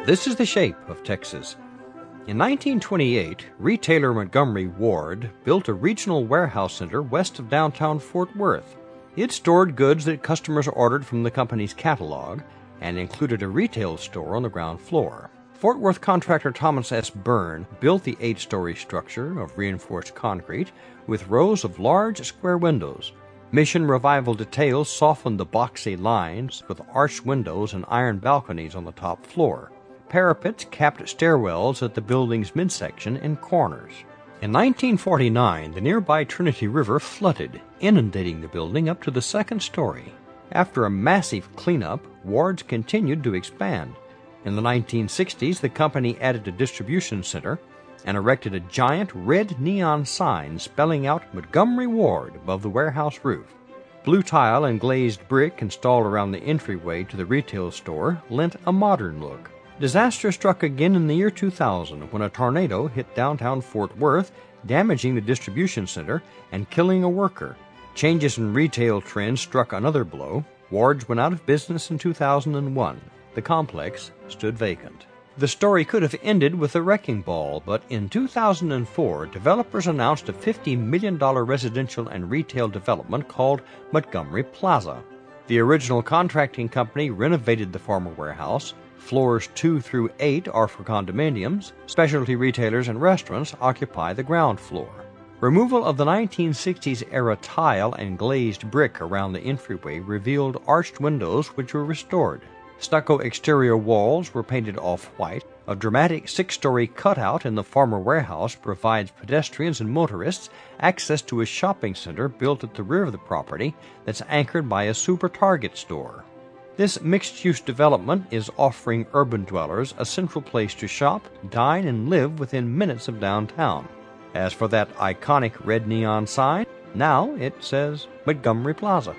This is the shape of Texas. In 1928, retailer Montgomery Ward built a regional warehouse center west of downtown Fort Worth. It stored goods that customers ordered from the company's catalog and included a retail store on the ground floor. Fort Worth contractor Thomas S. Byrne built the 8-story structure of reinforced concrete with rows of large square windows. Mission Revival details softened the boxy lines with arched windows and iron balconies on the top floor. Parapets capped stairwells at the building's midsection and corners. In 1949, the nearby Trinity River flooded, inundating the building up to the 2nd story. After a massive cleanup, Ward's continued to expand. In the 1960s, the company added a distribution center and erected a giant red neon sign spelling out Montgomery Ward above the warehouse roof. Blue tile and glazed brick installed around the entryway to the retail store lent a modern look. Disaster struck again in the year 2000 when a tornado hit downtown Fort Worth, damaging the distribution center and killing a worker. Changes in retail trends struck another blow. Ward's went out of business in 2001. The complex stood vacant. The story could have ended with a wrecking ball, but in 2004, developers announced a $50 million residential and retail development called Montgomery Plaza. The original contracting company renovated the former warehouse. Floors 2 through 8 are for condominiums. Specialty retailers and restaurants occupy the ground floor. Removal of the 1960s-era tile and glazed brick around the entryway revealed arched windows which were restored. Stucco exterior walls were painted off-white. A dramatic 6-story cutout in the former warehouse provides pedestrians and motorists access to a shopping center built at the rear of the property that's anchored by a Super Target store. This mixed-use development is offering urban dwellers a central place to shop, dine, and live within minutes of downtown. As for that iconic red neon sign, now it says Montgomery Plaza.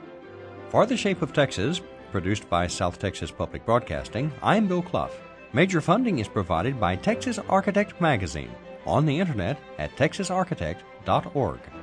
For The Shape of Texas, produced by South Texas Public Broadcasting, I'm Bill Clough. Major funding is provided by Texas Architect Magazine on the internet at texasarchitect.org.